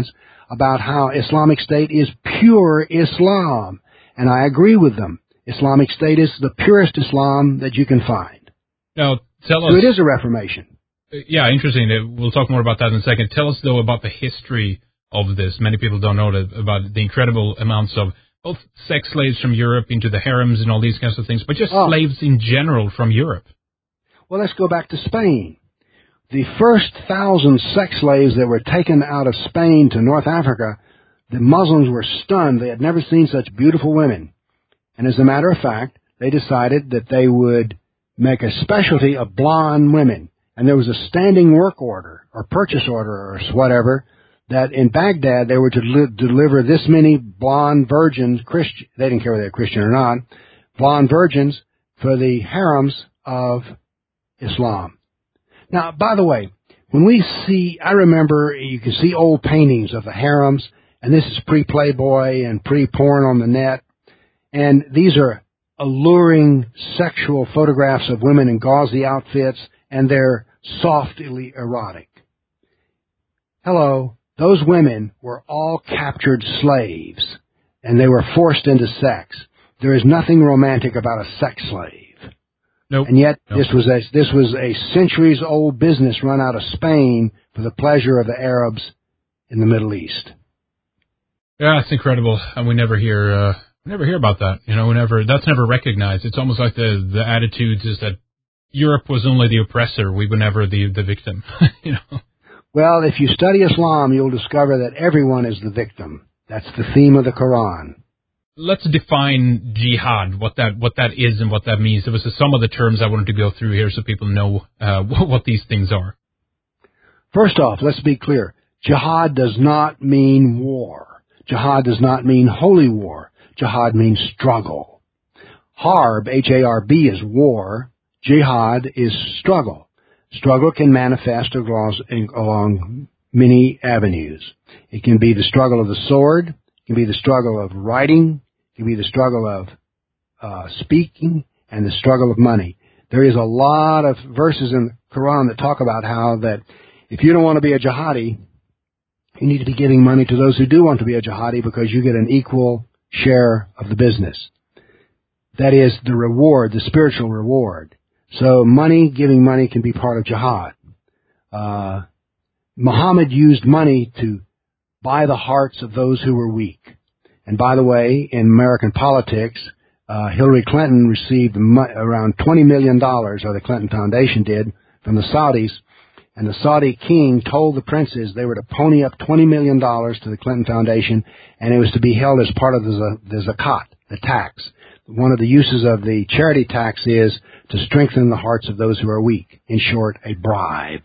about how Islamic State is pure Islam. And I agree with them. Islamic State is the purest Islam that you can find. Now, tell us... So it is a reformation. Yeah, interesting. We'll talk more about that in a second. Tell us, though, about the history of this. Many people don't know that, about the incredible amounts of both sex slaves from Europe into the harems and all these kinds of things, but just oh. slaves in general from Europe. Well, let's go back to Spain. The first thousand sex slaves that were taken out of Spain to North Africa, the Muslims were stunned. They had never seen such beautiful women. And as a matter of fact, they decided that they would make a specialty of blonde women. And there was a standing work order or purchase order or whatever that in Baghdad they were to li- deliver this many blonde virgins, Christian, they didn't care whether they were Christian or not, blonde virgins for the harems of Islam. Now, by the way, when we see, I remember you can see old paintings of the harems, and this is pre-Playboy and pre-porn on the net, and these are alluring sexual photographs of women in gauzy outfits, and they're softly erotic. Hello, those women were all captured slaves, and they were forced into sex. There is nothing romantic about a sex slave. Nope. And yet, nope. this was a this was a centuries-old business run out of Spain for the pleasure of the Arabs in the Middle East. Yeah, it's incredible, and we never hear uh, never hear about that. You know, we never that's never recognized. It's almost like the the attitudes is that Europe was only the oppressor; we were never the the victim. You know. Well, if you study Islam, you'll discover that everyone is the victim. That's the theme of the Quran. Let's define jihad, what that what that is and what that means. There was some of the terms I wanted to go through here so people know uh, what, what these things are. First off, let's be clear. Jihad does not mean war. Jihad does not mean holy war. Jihad means struggle. Harb, H A R B, is war. Jihad is struggle. Struggle can manifest along, along many avenues. It can be the struggle of the sword. It can be the struggle of writing. It can be the struggle of uh, speaking and the struggle of money. There is a lot of verses in the Quran that talk about how that if you don't want to be a jihadi, you need to be giving money to those who do want to be a jihadi because you get an equal share of the business. That is the reward, the spiritual reward. So money, giving money can be part of jihad. Uh, Muhammad used money to buy the hearts of those who were weak. And by the way, in American politics, uh, Hillary Clinton received mo- around twenty million dollars, or the Clinton Foundation did, from the Saudis. And the Saudi king told the princes they were to pony up twenty million dollars to the Clinton Foundation, and it was to be held as part of the, the zakat, the tax. One of the uses of the charity tax is to strengthen the hearts of those who are weak. In short, a bribe.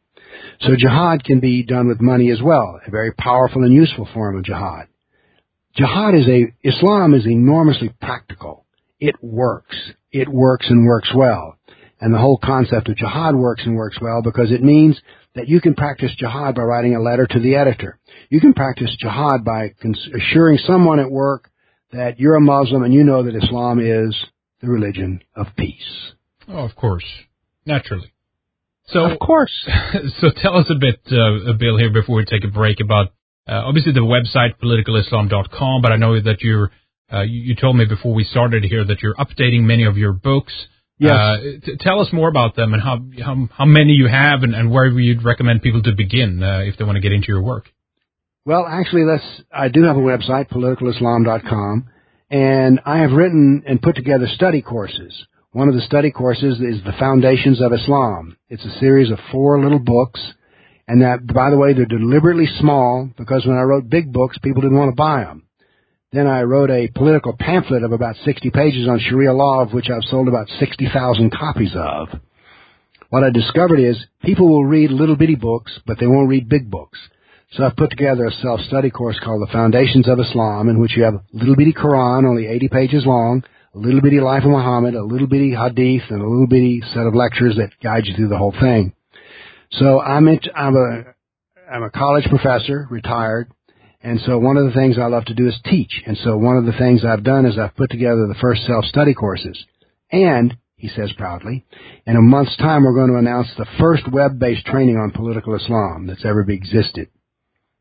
So jihad can be done with money as well, a very powerful and useful form of jihad. Jihad is a, Islam is enormously practical. It works. It works and works well. And the whole concept of jihad works and works well because it means that you can practice jihad by writing a letter to the editor. You can practice jihad by cons- assuring someone at work that you're a Muslim and you know that Islam is the religion of peace. Oh, of course. Naturally. So, of course. So tell us a bit, uh, Bill, here before we take a break about, uh, obviously the website, political islam dot com, but I know that you're, uh, you, you told me before we started here that you're updating many of your books. Yes. Uh, t- tell us more about them and how, how, how many you have and, and where you'd recommend people to begin, uh, if they want to get into your work. Well, actually, that's, I do have a website, political islam dot com, and I have written and put together study courses. One of the study courses is The Foundations of Islam. It's a series of four little books, and that, by the way, they're deliberately small because when I wrote big books, people didn't want to buy them. Then I wrote a political pamphlet of about sixty pages on Sharia law, of which I've sold about sixty thousand copies of. What I discovered is people will read little bitty books, but they won't read big books. So I've put together a self-study course called The Foundations of Islam, in which you have a little bitty Quran, only eighty pages long, a little bitty Life of Muhammad, a little bitty Hadith, and a little bitty set of lectures that guide you through the whole thing. So I'm into, I'm a, I'm a college professor, retired, and so one of the things I love to do is teach. And so one of the things I've done is I've put together the first self-study courses. And, he says proudly, in a month's time we're going to announce the first web-based training on political Islam that's ever existed.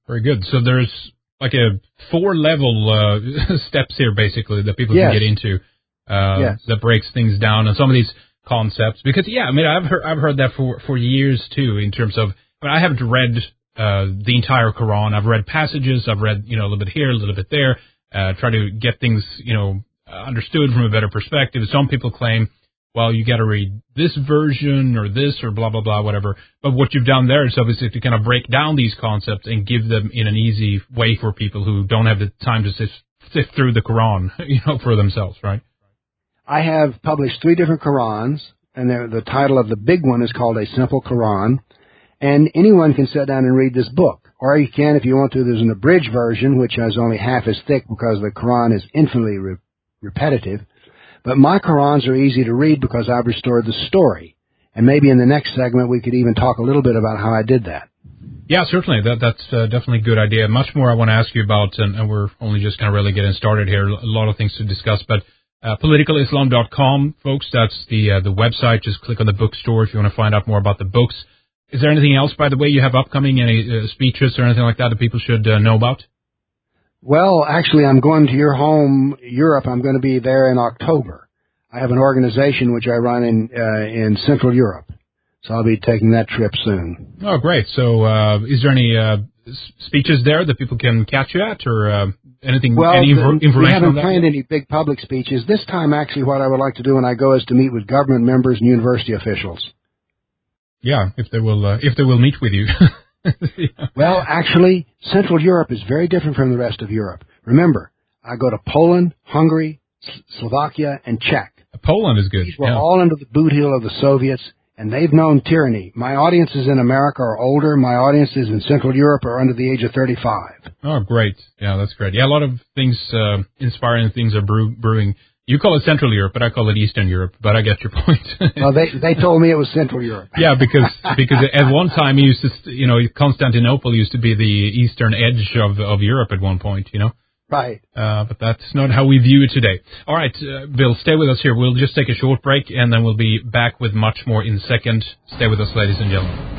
Very good. So there's like a four-level uh, steps here, basically, that people yes. can get into uh, yes. that breaks things down and some of these concepts. Because, yeah, I mean, I've heard, I've heard that for, for years, too, in terms of, I mean, I haven't read uh, the entire Quran. I've read passages. I've read, you know, a little bit here, a little bit there, uh, try to get things, you know, understood from a better perspective. Some people claim, well, you got to read this version or this or blah, blah, blah, whatever. But what you've done there is obviously to kind of break down these concepts and give them in an easy way for people who don't have the time to sift, sift through the Quran, you know, for themselves, right? I have published three different Qurans, and the title of the big one is called A Simple Quran. And anyone can sit down and read this book. Or you can, if you want to, there's an abridged version, which is only half as thick because the Quran is infinitely re- repetitive. But my Qurans are easy to read because I've restored the story. And maybe in the next segment we could even talk a little bit about how I did that. Yeah, certainly. That, that's uh, definitely a good idea. Much more I want to ask you about, and, and we're only just kind of really getting started here. A lot of things to discuss. But uh, political islam dot com, folks, that's the uh, the website. Just click on the bookstore if you want to find out more about the books. Is there anything else, by the way, you have upcoming, any uh, speeches or anything like that that people should uh, know about? Well, actually, I'm going to your home, Europe. I'm going to be there in October. I have an organization which I run in uh, in Central Europe, so I'll be taking that trip soon. Oh, great. So uh, is there any uh, speeches there that people can catch you at, or uh, anything, well, any inf- the, information we haven't on that? planned any big public speeches. This time, actually, what I would like to do when I go is to meet with government members and university officials. Yeah, if they will, uh, if they will meet with you. Yeah. Well, actually, Central Europe is very different from the rest of Europe. Remember, I go to Poland, Hungary, S- Slovakia, and Czech. Poland is good. These were yeah. all under the boot heel of the Soviets, and they've known tyranny. My audiences in America are older. My audiences in Central Europe are under the age of thirty-five. Oh, great. Yeah, that's great. Yeah, a lot of things, uh, inspiring things are brew- brewing. You call it Central Europe, but I call it Eastern Europe. But I get your point. Well, they they told me it was Central Europe. Yeah, because because at one time, it used to, you know, Constantinople used to be the eastern edge of of Europe at one point. You know. Right. Uh, but that's not how we view it today. All right, uh, Bill, stay with us here. We'll just take a short break, and then we'll be back with much more in a second. Stay with us, ladies and gentlemen.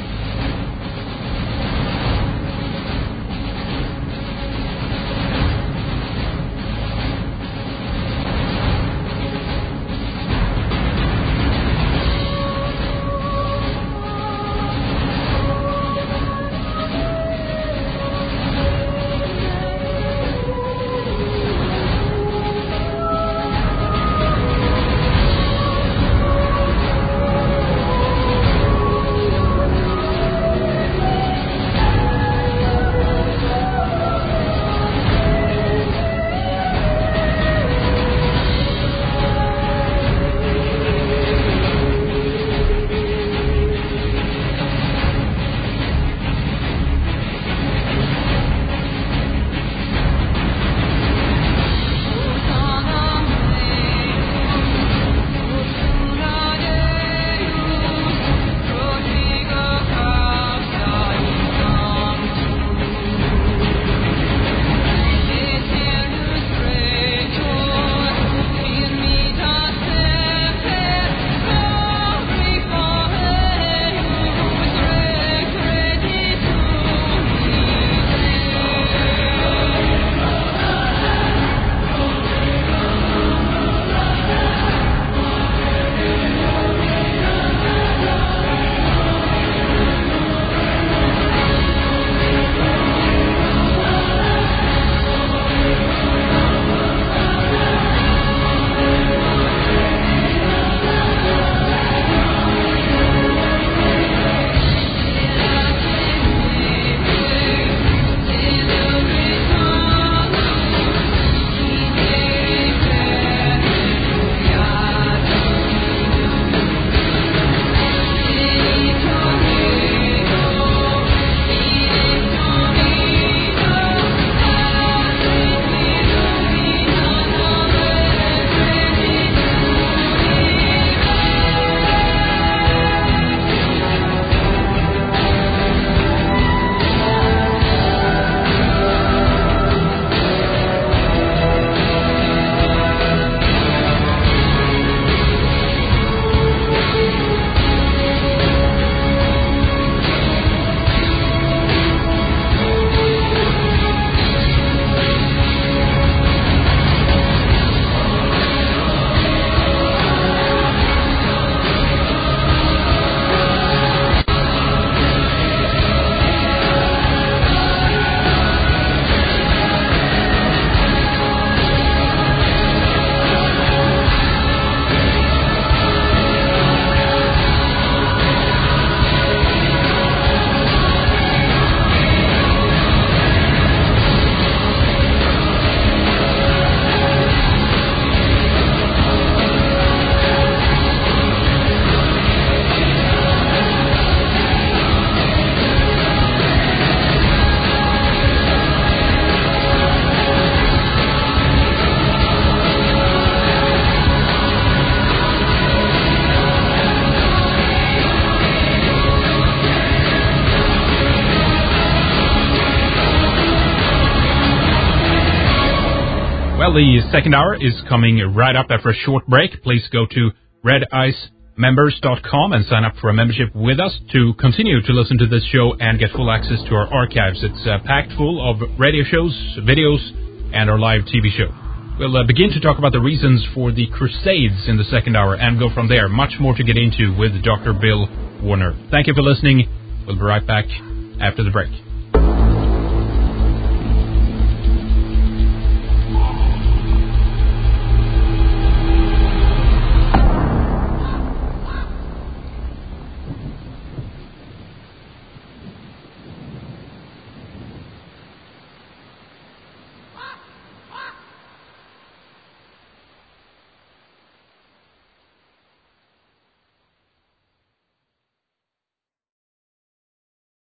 Well, the second hour is coming right up after a short break. Please go to red ice members dot com and sign up for a membership with us to continue to listen to this show and get full access to our archives. It's uh, packed full of radio shows, videos, and our live T V show. We'll uh, begin to talk about the reasons for the Crusades in the second hour and go from there. Much more to get into with Doctor Bill Warner. Thank you for listening. We'll be right back after the break.